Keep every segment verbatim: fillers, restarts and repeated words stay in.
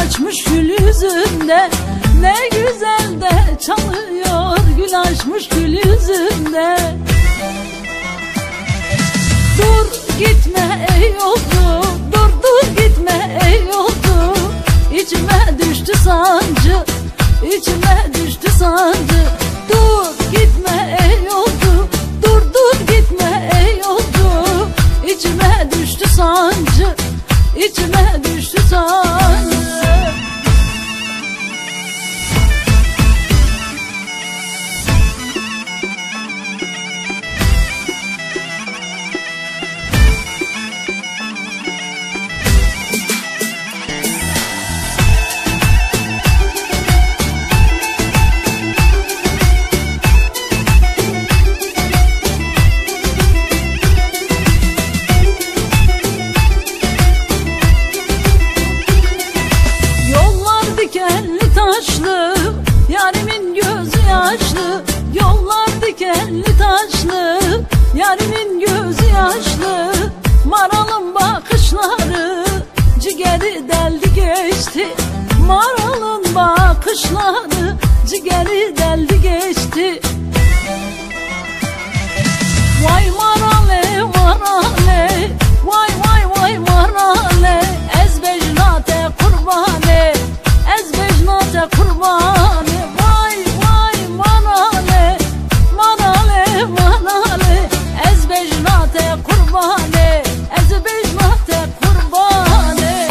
açmış gül yüzünde, ne güzel de çalıyor gül açmış gül yüzünde. Dur gitme ey yolcu, dur dur gitme ey yolcu. İçime düştü sancı, içime düştü sancı. Dur gitme ey yolcu, dur dur gitme ey yolcu. İçime düştü sancı, içime düştü sancı. Dikenli taşlı, yarimin gözü yaşlı. Yollar dikenli taşlı, yarimin gözü yaşlı. Maralın bakışları ciğeri deldi geçti. Maralın bakışları ciğeri deldi geçti. Vay marale marale, vay vay vay marale. Ezbejnate kurbane, ezbejnate kurbane. Vay vay manale, manale manale. Ezbejnate kurbane, ezbejnate kurbane.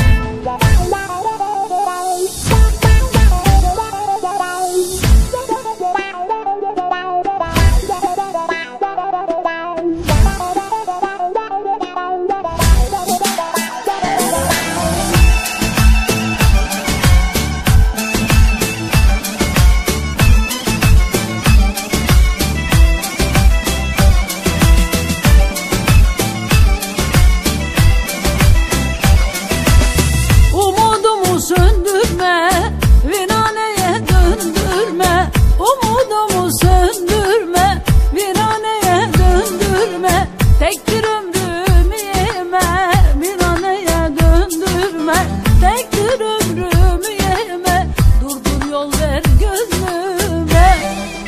Söndürme, viraneye döndürme. Umudumu söndürme, viraneye döndürme. Tektir ömrümü yeme, viraneye döndürme. Tektir ömrümü yeme, durdur yol ver gönlüme.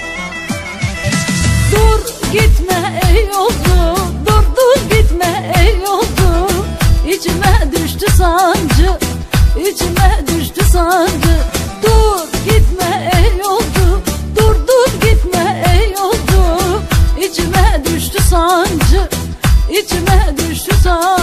Dur gitme ey yolcu, dur dur gitme ey yolcu. İçime düştü sancı, İçime düştü sancı. Dur gitme ey yolcu, dur dur gitme ey yolcu. İçime düştü sancı, içime düştü sancı.